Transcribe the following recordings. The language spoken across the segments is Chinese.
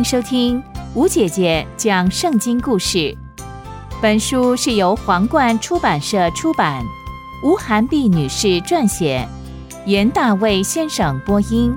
迎收听吴姐姐讲圣经故事。本书是由皇冠出版社出版，吴涵碧女士撰写，严大卫先生播音。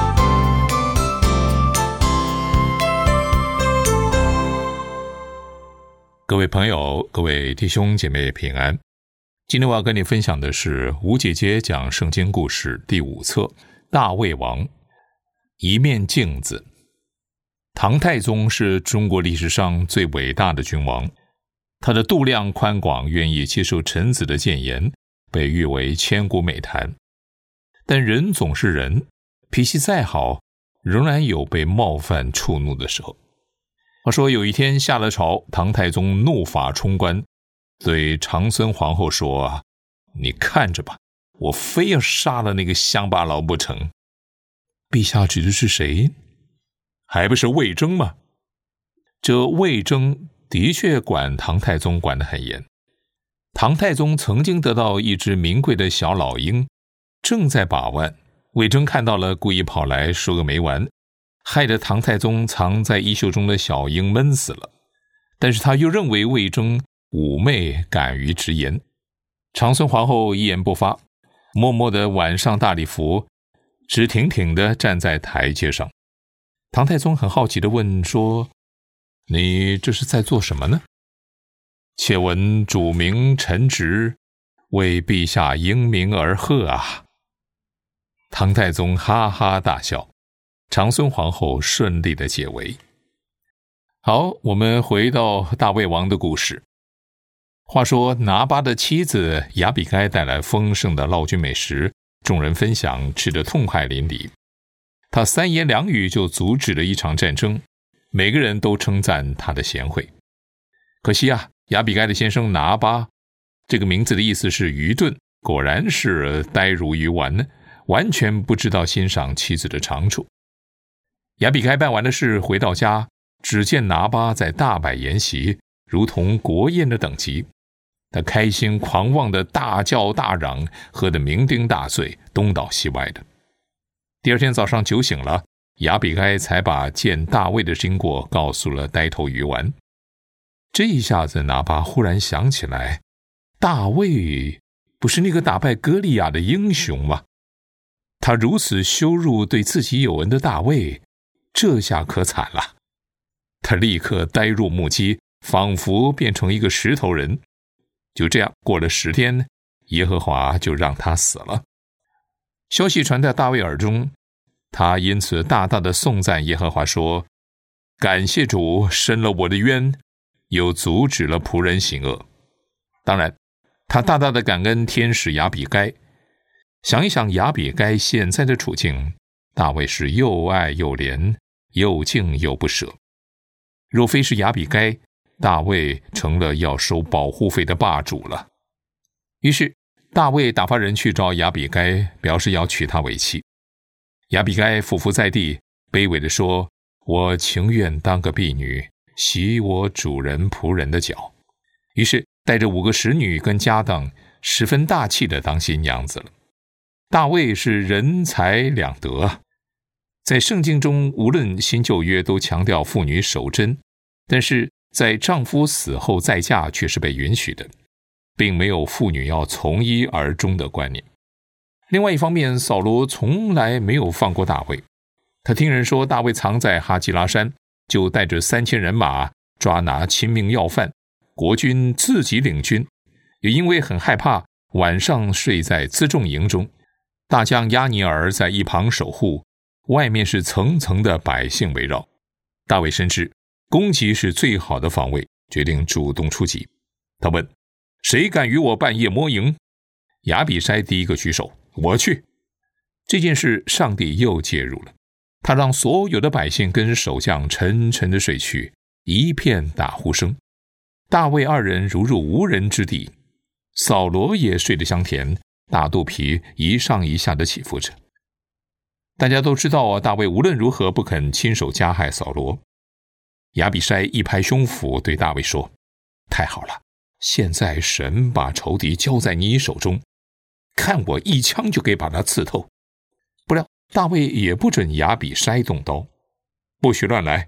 各位朋友，各位弟兄姐妹平安。今天我要跟你分享的是吴姐姐讲圣经故事第5册，大卫王。一面镜子。唐太宗是中国历史上最伟大的君王，他的度量宽广，愿意接受臣子的谏言，被誉为千古美谈。但人总是人，脾气再好，仍然有被冒犯触怒的时候。话说有一天下了朝，唐太宗怒发冲冠，对长孙皇后说：你看着吧，我非要杀了那个乡巴佬不成。陛下指的是谁？还不是魏征吗？这魏征的确管唐太宗管得很严。唐太宗曾经得到一只名贵的小老鹰，正在把玩，魏征看到了，故意跑来说个没完，害得唐太宗藏在衣袖中的小鹰闷死了。但是他又认为魏征妩媚敢于直言。长孙皇后一言不发，默默地挽上大礼服，直挺挺地站在台阶上。唐太宗很好奇地问说：你这是在做什么呢？且闻主名臣直，为陛下迎鸣而贺啊！唐太宗哈哈大笑，长孙皇后顺利地解围。好，我们回到大卫王的故事。话说拿巴的妻子亚比该带来丰盛的劳军美食，众人分享，吃得痛快淋漓。他3言2语就阻止了一场战争，每个人都称赞他的贤惠。可惜啊，亚比该的先生拿巴，这个名字的意思是愚钝，果然是呆如鱼丸，完全不知道欣赏妻子的长处。亚比该办完的事回到家，只见拿巴在大摆筵席，如同国宴的等级。他开心狂妄的大叫大嚷，喝得酩酊大醉，东倒西歪的。第二天早上酒醒了，亚比该才把见大卫的经过告诉了呆头鱼丸。这一下子拿巴忽然想起来，大卫不是那个打败歌利亚的英雄吗？他如此羞辱对自己有恩的大卫，这下可惨了。他立刻呆若木鸡，仿佛变成一个石头人。就这样过了10天，耶和华就让他死了。消息传到大卫耳中，他因此大大的颂赞耶和华说：感谢主伸了我的冤，又阻止了仆人行恶。当然他大大的感恩天使亚比该。想一想亚比该现在的处境，大卫是又爱又怜，又敬又不舍。若非是亚比该，大卫成了要收保护费的霸主了。于是大卫打发人去找亚比该，表示要娶她为妻。亚比该俯伏在地，卑微地说：我情愿当个婢女，洗我主人仆人的脚。于是带着5个使女跟家当，十分大气地当新娘子了。大卫是人才两得。在圣经中，无论新旧约都强调妇女守贞，但是在丈夫死后再嫁却是被允许的，并没有妇女要从一而终的观念。另外一方面，扫罗从来没有放过大卫。他听人说大卫藏在哈基拉山，就带着3000人马抓拿亲命要犯，国军自己领军。也因为很害怕，晚上睡在辎重营中，大将押尼尔在一旁守护，外面是层层的百姓围绕。大卫深知攻击是最好的防卫，决定主动出击。他问：谁敢与我半夜摸营？亚比筛第一个举手：我去。这件事上帝又介入了，他让所有的百姓跟守将沉沉的睡去，一片打呼声。大卫2人如入无人之地，扫罗也睡得香甜，大肚皮一上一下的起伏着。大家都知道大卫无论如何不肯亲手加害扫罗。亚比筛一拍胸脯对大卫说：太好了，现在神把仇敌交在你手中，看我一枪就可以把他刺透。不料大卫也不准亚比筛动刀，不许乱来，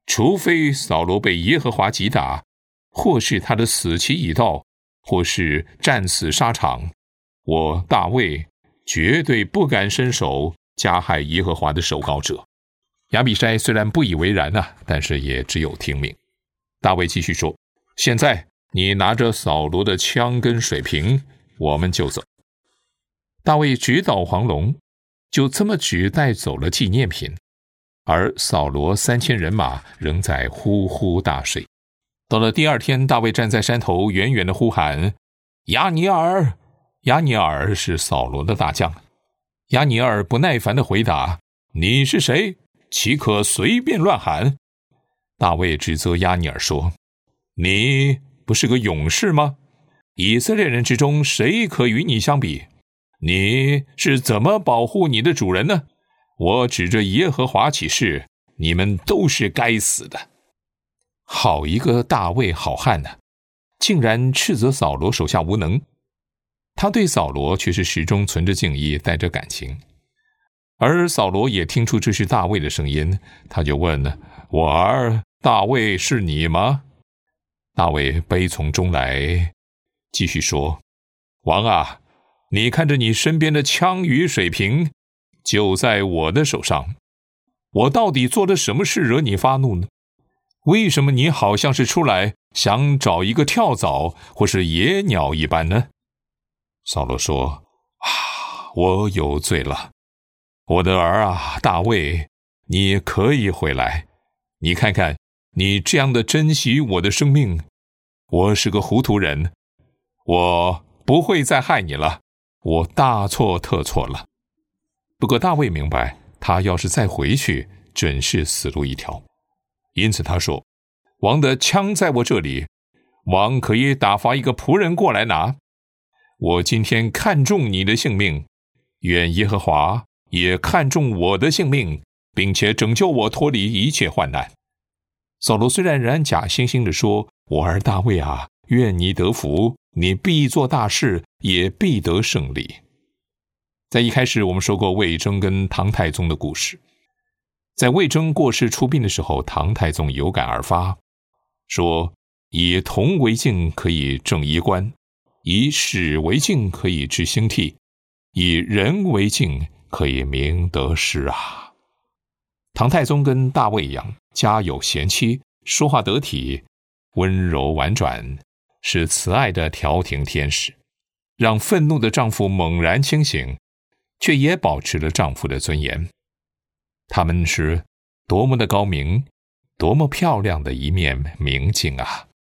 除非扫罗被耶和华击打，或是他的死期已到，或是战死沙场，我大卫绝对不敢伸手加害耶和华的守告者。亚比筛虽然不以为然但是也只有听命。大卫继续说，现在你拿着扫罗的枪跟水瓶，我们就走。大卫直捣黄龙，就这么只带走了纪念品，而扫罗3000人马仍在呼呼大睡。到了第二天，大卫站在山头远远地呼喊，亚尼尔！亚尼尔是扫罗的大将。亚尼尔不耐烦地回答，你是谁？岂可随便乱喊？大卫指责亚尼尔说，你不是个勇士吗？以色列人之中谁可与你相比？你是怎么保护你的主人呢？我指着耶和华起誓，你们都是该死的。好一个大卫好汉竟然斥责扫罗手下无能。他对扫罗却是始终存着敬意，带着感情。而扫罗也听出这是大卫的声音，他就问，我儿大卫是你吗？大卫悲从中来，继续说，王啊，你看着你身边的枪与水瓶就在我的手上，我到底做了什么事惹你发怒呢？为什么你好像是出来想找一个跳蚤或是野鸟一般呢？扫罗说，我有罪了，我的儿啊，大卫，你可以回来。你看看，你这样的珍惜我的生命，我是个糊涂人，我不会再害你了，我大错特错了。不过大卫明白，他要是再回去，准是死路一条。因此他说，王的枪在我这里，王可以打发一个仆人过来拿。我今天看重你的性命，愿耶和华也看重我的性命，并且拯救我脱离一切患难。扫罗虽然仍然假惺惺地说，我儿大卫啊，愿你得福，你必做大事，也必得胜利。在一开始我们说过魏征跟唐太宗的故事。在魏征过世出殡的时候，唐太宗有感而发，说以铜为镜可以正衣冠，以史为镜可以知兴替，以人为镜可以明得失啊。唐太宗跟大卫一样，家有贤妻，说话得体，温柔婉转，是慈爱的调停天使，让愤怒的丈夫猛然清醒，却也保持了丈夫的尊严。他们是多么的高明，多么漂亮的一面明镜啊！